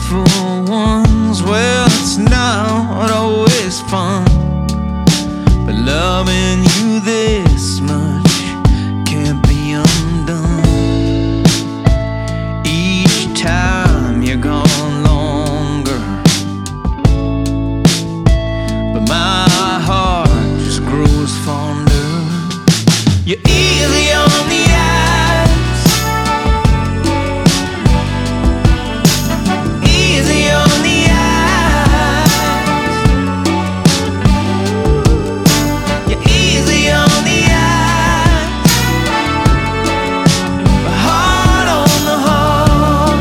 beautiful ones. Well, it's not always fun, but loving you this much can't be undone. Each time you're gone longer, but my heart just grows fonder. You're easy on the eyes, easy on the eyes. You're easy on the eyes, but hard on the heart.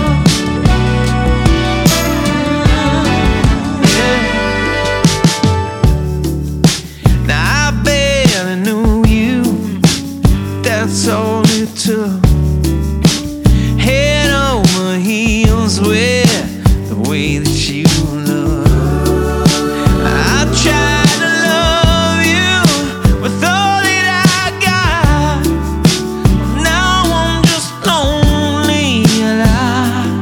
Yeah. Now I barely knew you, that's all it took. Head over heels with the way that you look. I tried to love you with all that I got. Now I'm just lonely alive.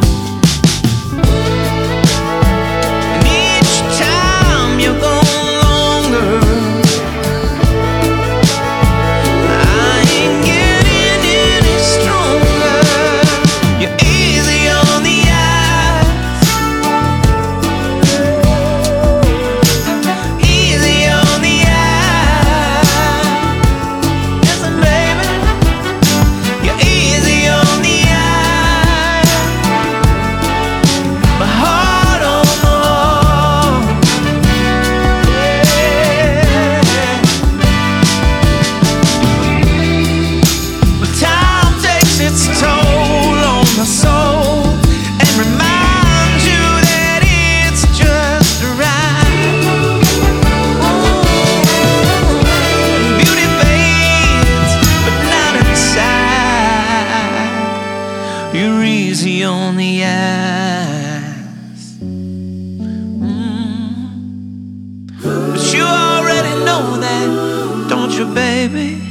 And each time you're gone longer, I ain't getting any stronger. You're easy on the eyes, easy on the eyes. Listen, baby, you're easy on the eyes, but hard on the heart. But time takes its toll on my soul and reminds you that it's just right. Beauty fades, but not inside. You're easy on the eyes. But you already know that, don't you, baby?